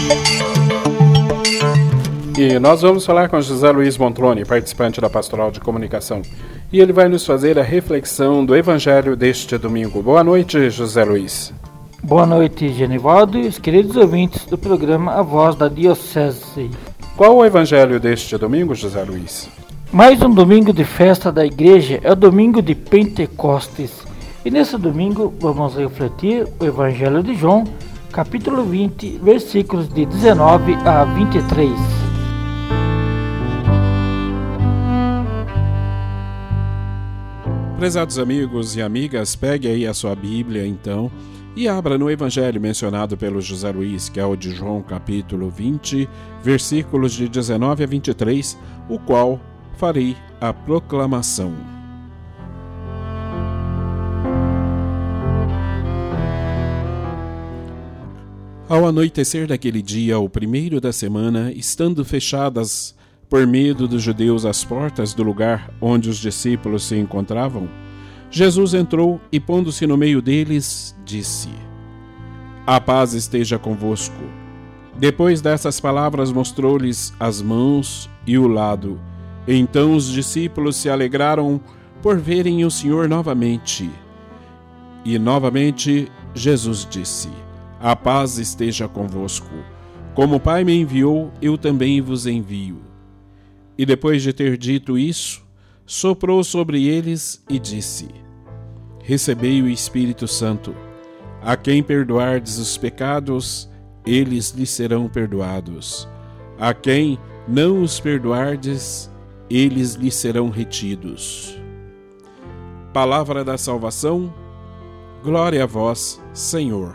E nós vamos falar com José Luiz Montroni, participante da Pastoral de Comunicação. E ele vai nos fazer a reflexão do Evangelho deste domingo. Boa noite, José Luiz. Boa noite, Genivaldo e os queridos ouvintes do programa A Voz da Diocese. Qual o Evangelho deste domingo, José Luiz? Mais um domingo de festa da Igreja é o domingo de Pentecostes. E nesse domingo vamos refletir o Evangelho de João, capítulo 20, versículos de 19 a 23. Prezados amigos e amigas, pegue aí a sua Bíblia então e abra no Evangelho mencionado pelo José Luiz, que é o de João capítulo 20, versículos de 19 a 23, o qual farei a proclamação. Ao anoitecer daquele dia, o primeiro da semana, estando fechadas por medo dos judeus as portas do lugar onde os discípulos se encontravam, Jesus entrou e, pondo-se no meio deles, disse: A paz esteja convosco. Depois dessas palavras mostrou-lhes as mãos e o lado. Então os discípulos se alegraram por verem o Senhor novamente. E novamente Jesus disse: A paz esteja convosco. Como o Pai me enviou, eu também vos envio. E depois de ter dito isso, soprou sobre eles e disse: Recebei o Espírito Santo. A quem perdoardes os pecados, eles lhes serão perdoados. A quem não os perdoardes, eles lhes serão retidos. Palavra da salvação, glória a vós, Senhor.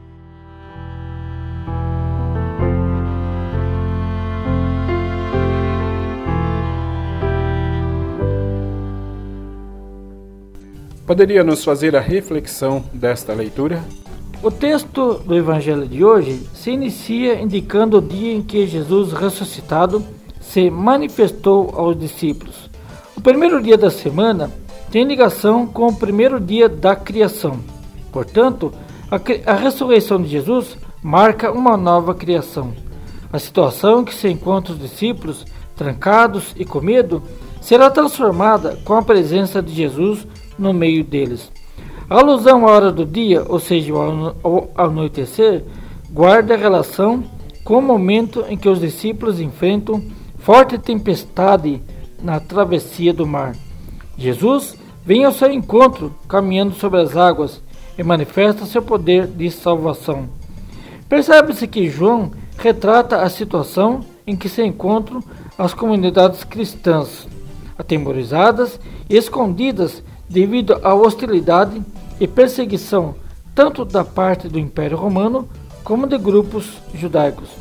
Poderia nos fazer a reflexão desta leitura? O texto do Evangelho de hoje se inicia indicando o dia em que Jesus ressuscitado se manifestou aos discípulos. O primeiro dia da semana tem ligação com o primeiro dia da criação. Portanto, a ressurreição de Jesus marca uma nova criação. A situação em que se encontram os discípulos, trancados e com medo, será transformada com a presença de Jesus no meio deles. A alusão à hora do dia, ou seja, ao anoitecer, guarda relação com o momento em que os discípulos enfrentam forte tempestade na travessia do mar. Jesus vem ao seu encontro, caminhando sobre as águas, e manifesta seu poder de salvação. Percebe-se que João retrata a situação em que se encontram as comunidades cristãs, atemorizadas e escondidas devido à hostilidade e perseguição tanto da parte do Império Romano como de grupos judaicos.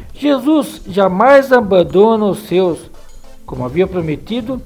Jesus jamais abandona os seus, como havia prometido: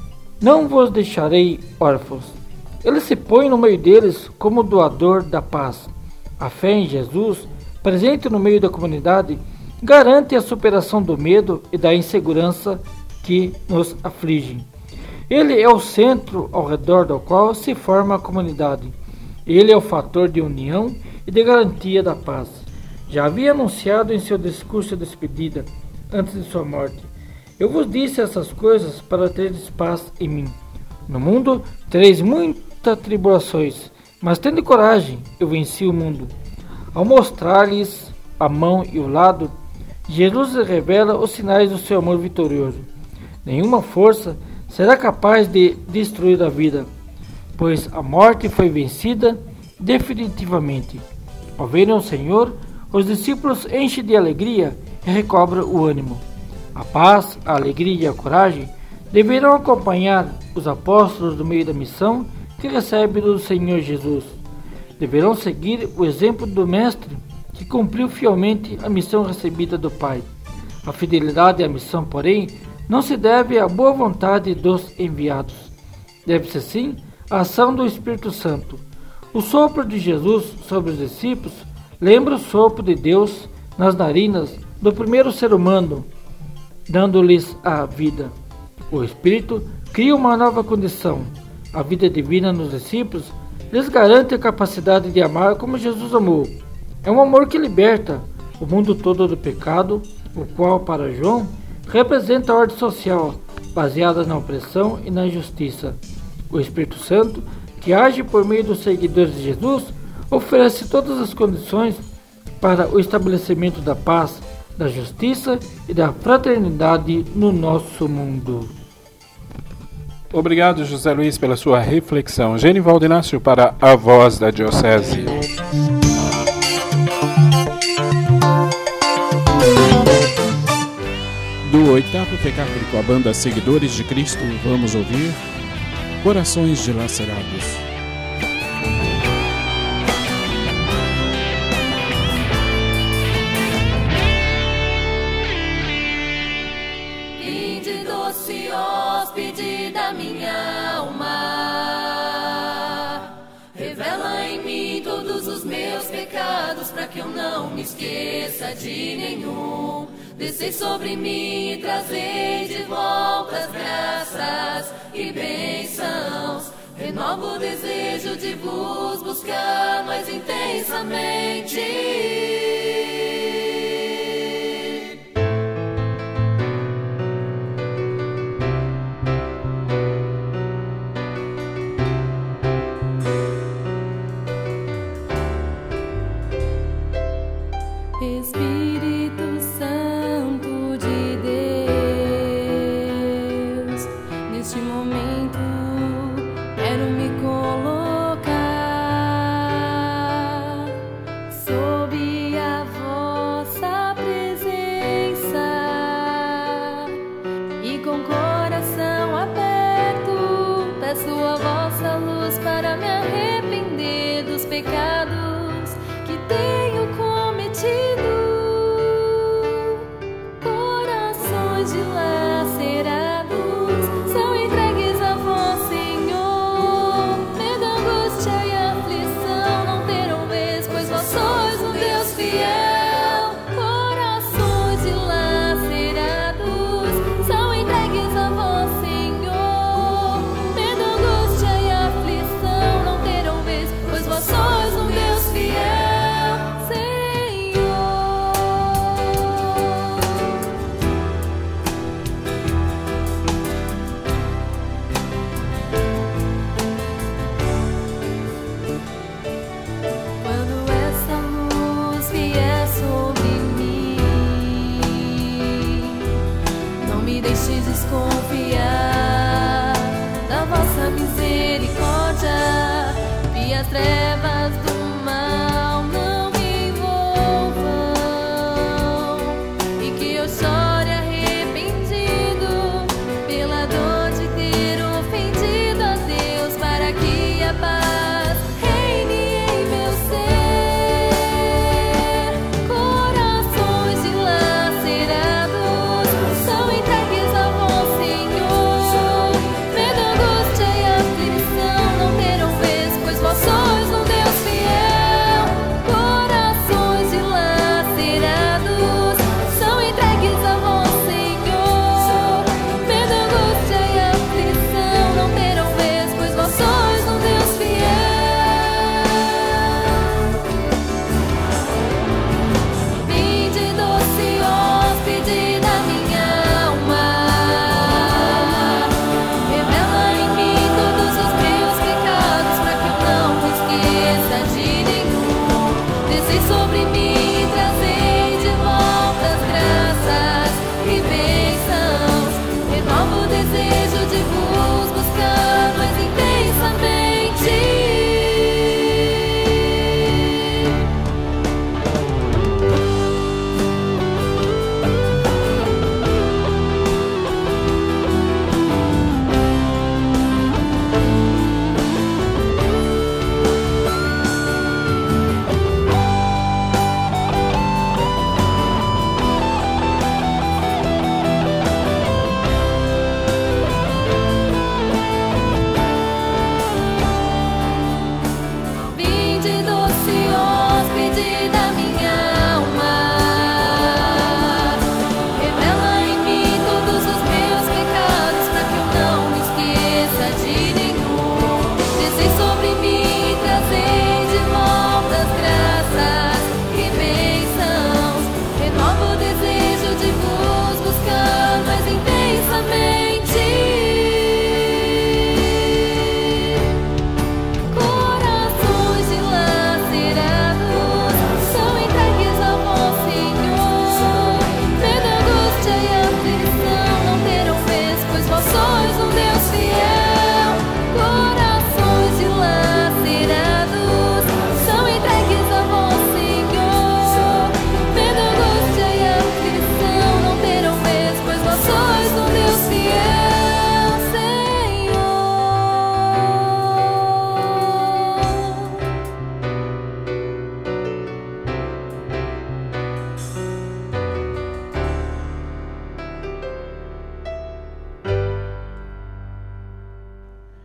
não vos deixarei órfãos. Ele se põe no meio deles como doador da paz. A fé em Jesus, presente no meio da comunidade, garante a superação do medo e da insegurança que nos afligem. Ele é o centro ao redor do qual se forma a comunidade. Ele é o fator de união e de garantia da paz. Já havia anunciado em seu discurso de despedida, antes de sua morte: Eu vos disse essas coisas para teres paz em mim. No mundo tereis muitas tribulações, mas tende coragem, eu venci o mundo. Ao mostrar-lhes a mão e o lado, Jesus revela os sinais do seu amor vitorioso. Nenhuma força será capaz de destruir a vida, pois a morte foi vencida definitivamente. Ao verem o Senhor, os discípulos enchem de alegria e recobram o ânimo. A paz, a alegria e a coragem deverão acompanhar os apóstolos no meio da missão que recebem do Senhor Jesus. Deverão seguir o exemplo do Mestre, que cumpriu fielmente a missão recebida do Pai. A fidelidade à missão, porém, não se deve à boa vontade dos enviados. Deve-se, sim, à ação do Espírito Santo. O sopro de Jesus sobre os discípulos lembra o sopro de Deus nas narinas do primeiro ser humano, dando-lhes a vida. O Espírito cria uma nova condição. A vida divina nos discípulos lhes garante a capacidade de amar como Jesus amou. É um amor que liberta, o mundo todo do pecado, o qual, para João, representa a ordem social, baseada na opressão e na injustiça. O Espírito Santo, que age por meio dos seguidores de Jesus, oferece todas as condições para o estabelecimento da paz, da justiça e da fraternidade no nosso mundo. Obrigado, José Luiz, pela sua reflexão. Genivaldo Inácio para a Voz da Diocese. Do 8º PK com a banda Seguidores de Cristo, vamos ouvir Corações Dilacerados. Vinde, doce hóspede da minha alma, revela em mim todos os meus pecados, para que eu não me esqueça de nenhum. Descei sobre mim e trazei de volta as graças e bênçãos. Renovo o desejo de vos buscar mais intensamente. Espírito Santo de Deus, neste momento quero me colocar sob a vossa presença e com coração aberto peço a vossa luz para me arrepender dos pecados que tenho cometido.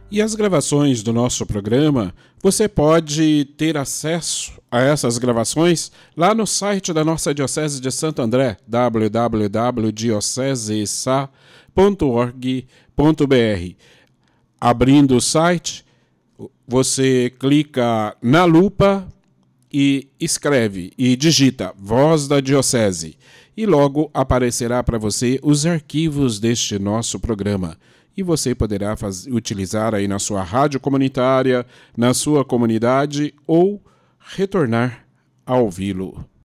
E as gravações do nosso programa, você pode ter acesso a essas gravações lá no site da nossa Diocese de Santo André, www.diocesesa.org.br. Abrindo o site, você clica na lupa e escreve e digita Voz da Diocese e logo aparecerá para você os arquivos deste nosso programa. E você poderá utilizar aí na sua rádio comunitária, na sua comunidade ou retornar a ouvi-lo.